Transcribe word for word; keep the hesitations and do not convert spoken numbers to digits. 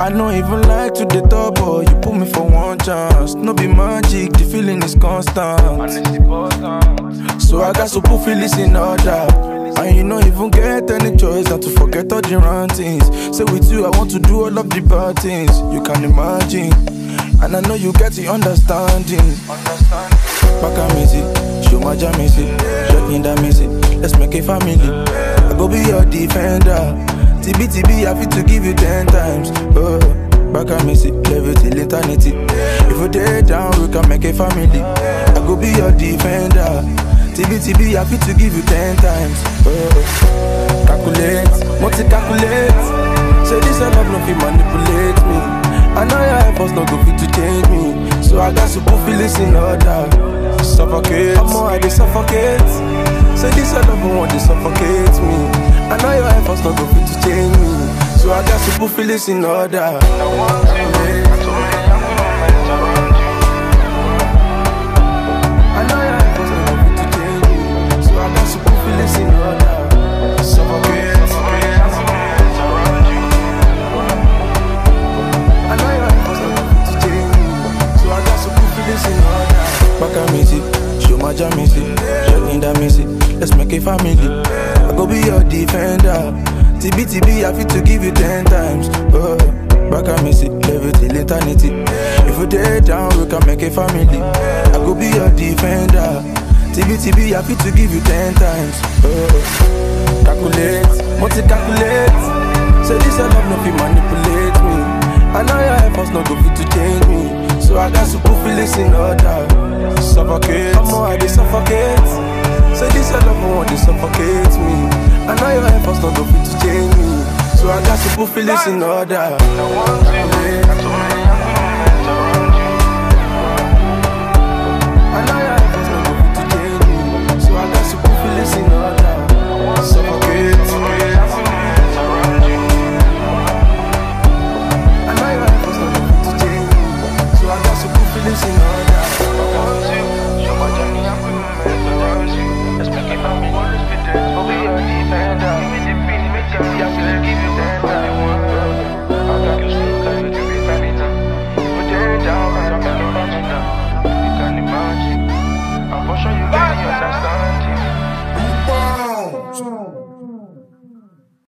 I don't even like to the top, but you put me for one chance. No be magic, the feeling is constant. So I got to put feelings in order. And you don't even get any choice than to forget all the wrong things. Say with you, I want to do all of the bad things. You can imagine. And I know you get the understanding. Back at me, see, show my jam, see, shut me down, see. Let's make a family. I go be your defender. T B T B, I fit to give you ten times. Oh, back at me, see, level till eternity. If we day down, we can make a family. I go be your defender. T B T B, I fit to give you ten times. Oh, calculate, multi-calculate. Say this I love, no fit manipulate me. I know your efforts no go fit to change me. So I got to put feelings in order. Suffocate, I'm more I they suffocate. Say this I love, no want to suffocate me. I know your efforts no go fit to change me. So I got to put feelings in order. I want to let's make a family. I go be your defender. T B T B, I fit to give you ten times. Oh, back at me, see, level till eternity. If we day down, we can make a family. I go be your defender. T B T B, I fit to give you ten times. Oh, calculate, multi-calculate. Say this I love, no fit manipulate me. I know your efforts no go fit to change me. So I got to put feelings in order. Suffocate, I'm more I they suffocate. Say this I love, no want to suffocate me. I know your efforts no go fit to change me. So I got to put feelings in order. I want to